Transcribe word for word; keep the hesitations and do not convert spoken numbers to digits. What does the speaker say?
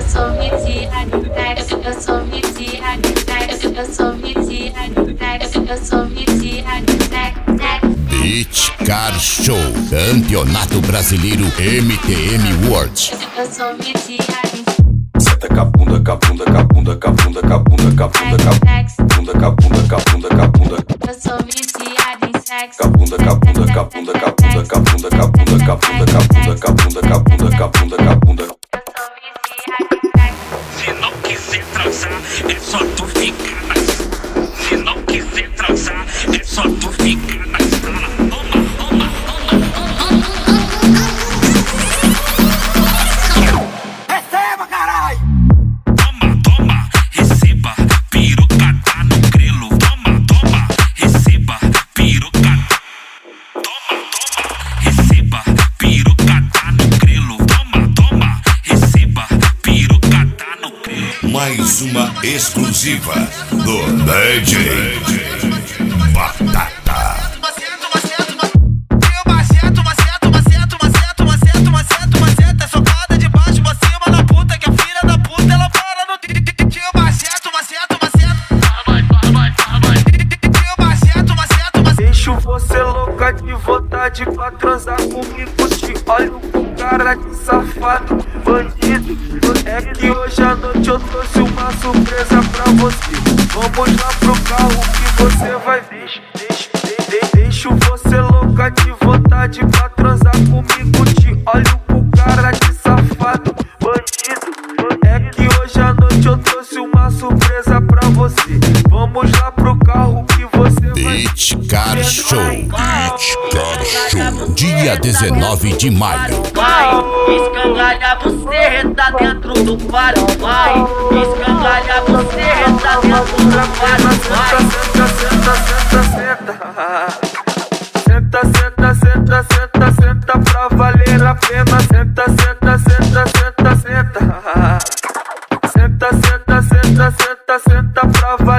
sou viciada em sexo, eu sou viciada em sexo, eu sou viciada em sexo, eu sou viciada em sexo. Beach Car Show, Campeonato Brasileiro M T M World. Eu sou viciada em senta com a bunda, com a bunda, com a bunda, com a bunda, com a bunda, com a bunda, com a bunda, com a bunda, com a bunda, com a bunda. Eu sou viciada em sexo. Com a bunda, com a bunda, com a bunda, com a bunda, com a bunda, com a bunda, com a bunda, com a bunda, com a bunda, com a bunda, com a bunda, com a bunda. Se não quiser transar, é só tu ficar na sala. Se não quiser transar, é só tu ficar na sala. Toma, toma, toma, toma. Receba, caralho! Toma, toma, receba, pirucada no grelo. Toma, toma, receba, pirucada. Toma, toma, receba, pirucada no grelo. Toma, toma, receba, pirucada no grelo. Mais uma exclusiva do D J Batata. Deixo você louca de vontade pra transar comigo. Te olho com cara de safado, bandido. É que hoje à noite eu trouxe uma surpresa pra você. Vamos lá pro carro que você vai ver. Deixo, deixo, deixo você louca de vontade pra transar comigo. Te olho com cara de safado, bandido. É que hoje à noite eu trouxe uma surpresa pra você. Vamos lá pro carro que você vai ver. Beach Car Show, Beach Car Show, dia dezenove de maio. Vai, escangalha você, tá dentro do paro. Vai, escangalha você, tá dentro do paro. Vai. Senta, senta, senta, senta, senta pra valer a pena. Senta, senta, senta, senta, senta. Senta, senta, senta, senta, senta pra valer a pena.